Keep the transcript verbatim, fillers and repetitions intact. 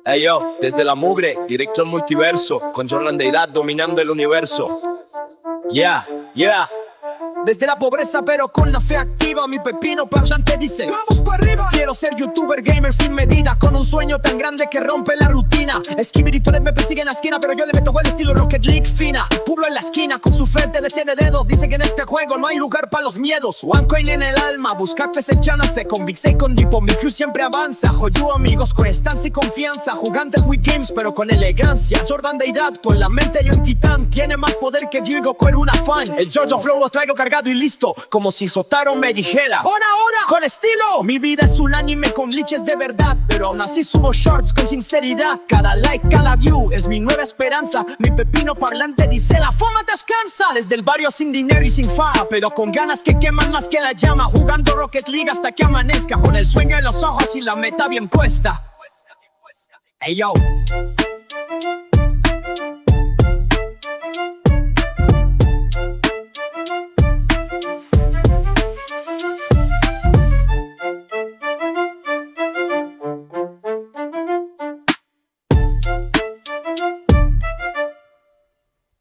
Ey yo, desde la mugre, directo al multiverso, con Jordan Deidad dominando el universo. Yeah, yeah. Desde la pobreza pero con la fe activa, mi pepino parlante dice: vamos para arriba. Quiero ser youtuber gamer sin medida, con un sueño tan grande que rompe la rutina. Esquibirituales me persigue en la esquina, pero yo le meto el estilo Rocket League fina. Pueblo en la esquina con su frente de cien dedos, dice que en este juego no hay lugar para los miedos. OneCoin en el alma, buscarte se chanase. Con Big Say, con Dipo, mi crew siempre avanza. Joyo amigos con estancia y confianza, jugante Wii Games pero con elegancia. Jordan Deidad, con la mente y un titán, tiene más poder que Diego con una fan. El Jojo Flow lo traigo cargado y listo, como si Sotaro me dijera: ¡Hora, hora! ¡Con estilo! Mi vida es un anime con glitches de verdad, pero aún así subo shorts con sinceridad. Cada like, cada view es mi nueva esperanza. Mi pepino parlante dice: la fama descansa. Desde el barrio sin dinero y sin fama, pero con ganas que queman más que la llama. Jugando Rocket League hasta que amanezca, con el sueño en los ojos y la meta bien puesta. Hey yo.